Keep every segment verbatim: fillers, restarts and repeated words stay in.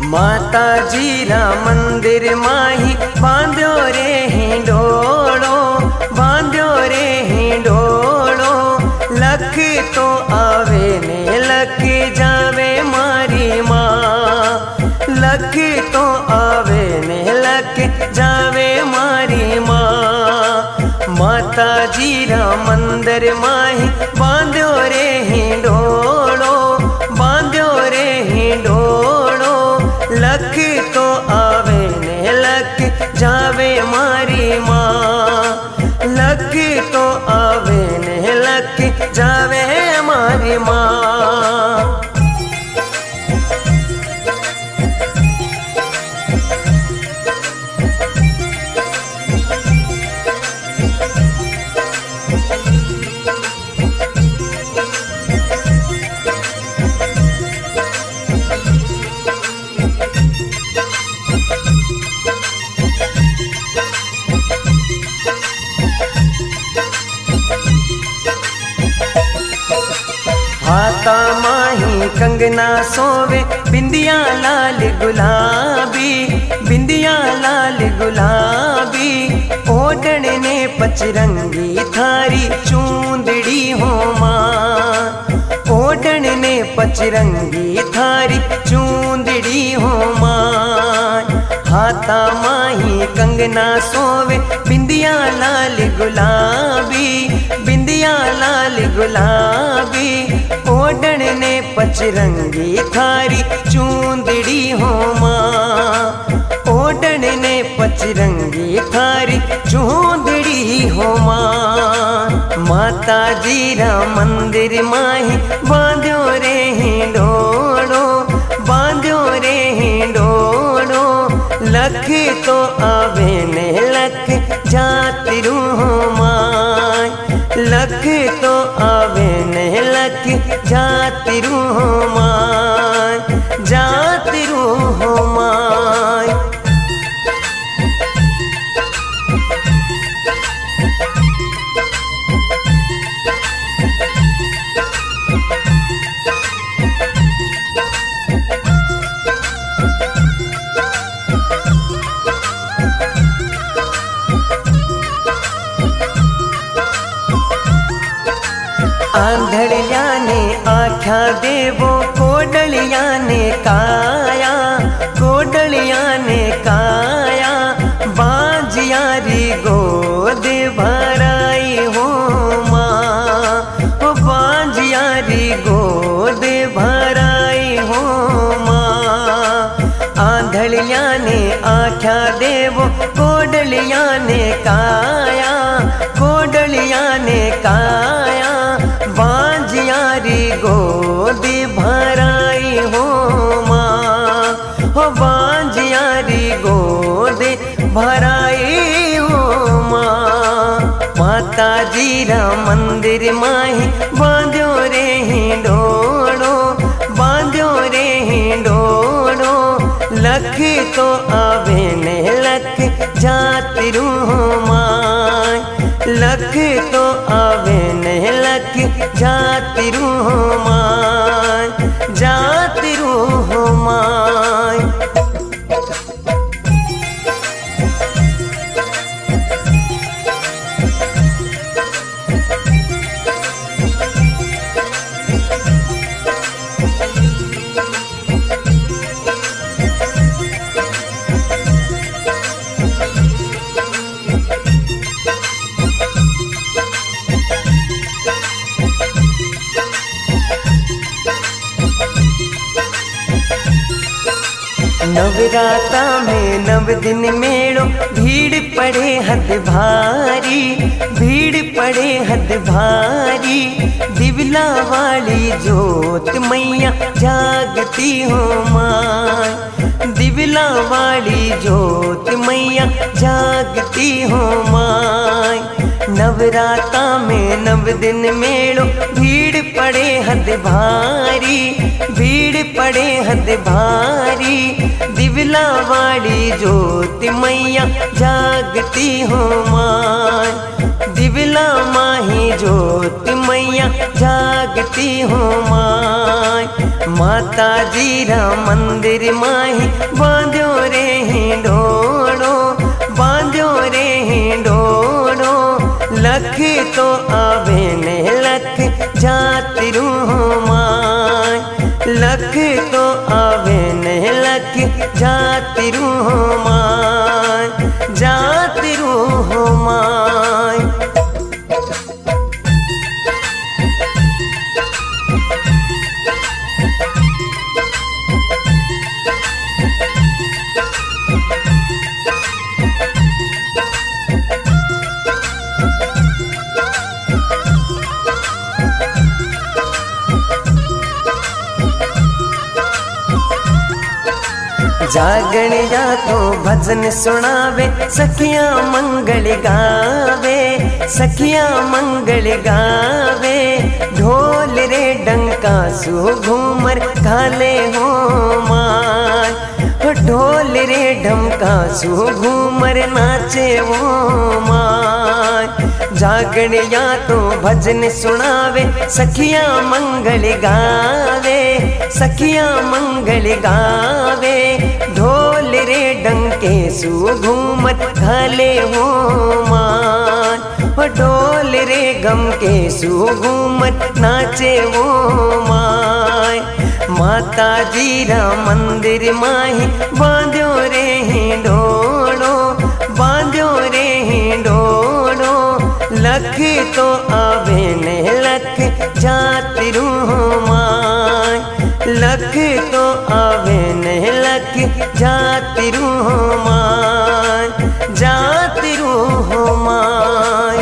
माता जीरा मंदिर माही बांध्यो रे हिंडोड़ो, बांध्यो रे हिंडोड़ो। लख तो आवे ने लख जावे मारी माँ, लख तो आवे ने लख जावे मारी माँ। माता जीरा मंदिर माही बांध्यो रे हिंडोड़ो, बांध्यो रे हिंडोड़ो। लख तो आवे ने लख जावे मारी माँ, लख तो आवे ने लख जावे मारी माँ। हाथा माही कंगना सोवे बिंदिया लाल गुलाबी, बिंदिया लाल गुलाबी। ओढ़न ने पचरंगी थारी चूंदड़ी हो माँ, ओढ़न ने पचरंगी थारी चूंदड़ी हो माँ। हाथा माही कंगना सोवे बिंदिया लाल गुलाबी, बिंदिया लाल गुलाबी। ओढ़न ने पचरंगी थारी चूंदड़ी हो माँ, ओढ़न ने पचरंगी थारी चूंदड़ी हो माँ। माता जीरा मंदिर माही बांध्यो रे हिंडोड़ो, बांध्यो रे हिंडोड़ो। लख तो आवे ने लख जातिरू हो माँ, लख तो आवे ने लख जातिरू हो माँ, जातिरू हो माँ। आंधड़िया ने आख्या देवो कोडलिया ने काया, कोडलिया ने काया। बाजियारी गोद भराई हो माँ, ओ बाजियारी गोद भराई हो माँ। आंधड़िया ने आख्या देवो कोडलिया ने काया, कोडलिया ने काया। बाजियारी गोद भराई हो माँ, हो बाजियारी गोद भराई हो माँ। माता जीरा मंदिर माही बांध्यो रे हिंडोड़ो, बांध्यो रे हिंडोड़ो। लख तो आवे ने लख जातिरू हो माँ, लख तो आवे ने लख जातिरू हो माँ, जातिरू हो माँ। नवराता में नव दिन मेड़ो भीड़ पड़े हद भारी, भीड़ पड़े हद भारी। दिवला वाली जोत मैया जागती हो माँ, दिवला वाली जोत मैया जागती हो माँ। नवराता में नव दिन मेड़ो भीड़ पड़े हद भारी, भीड़ पड़े हद भारी। दिवला वाली जोत मैया जागती हो माँ, दिवला माही जोत मैया जागती हो माँ, माता जीरा मंदिर माही बांध्यो रे हिंडोड़ो, बांध्यो रे हिंडोड़ो। लख तो आवे ने लख जाति रूह माय, लख तो आवे ने लख जाति रूह माय, जाति रूह माय। जागण या तो भजन सुनावे, सखियां मंगल गावे, सखियां मंगल गावे। ढोल रे डंका सु घूमर घाले हो माय, ढोल रे ढमका सु घूमर नाचे हो माय। जागण या तो भजन सुनावे, सखियां मंगल गावे, सखियां मंगल गावे। ढोल रे डंके सु घूमत घाले हो मान, ढोल रे गम के सु घूमत नाचे हो माय। माता जीरा मंदिर माही बांध्यो रे हिंडोड़ो, बांध्यो रे हिंडोड़ो। लख तो आवे ने लख जाति रूह माय, लख तो आवे ने लख जाति रूह माय, जाति रूह माय।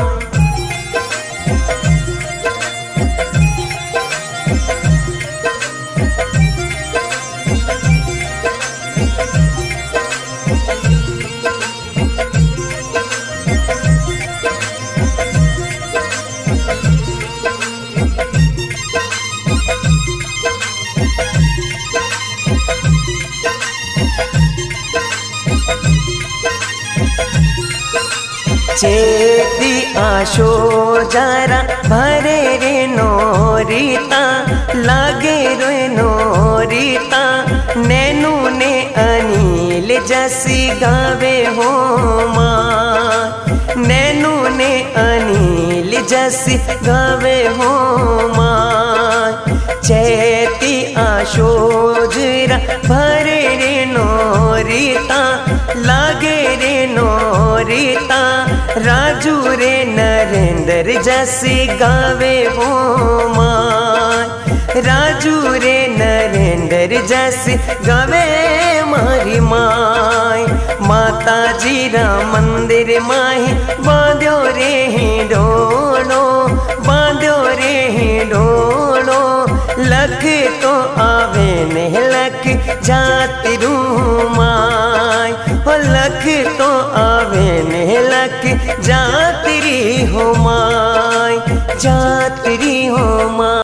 चेती आशो जरा भरे रे नोरीता, लागे रे नोरीता। नैनू ने अनिल जसी गावे हो माँ, नैनू ने अनिल जसी गावे हो माँ। चेती आशो जरा भरे रे नोरीता, लागे रे नोरीता। राजू रे नरेंद्र जैसी गावे हो माय, राजू रे नरेंद्र जैसी गावे मारी माय। माता जीरा मंदिर माही बांध्यो रे हिंडोड़ो, बांध्यो रे हिंडोड़ो। लख तो आवे ने लख जाति रूह माय, लख तो आवे ने लख जाति री हो माय, जाति री हो माय।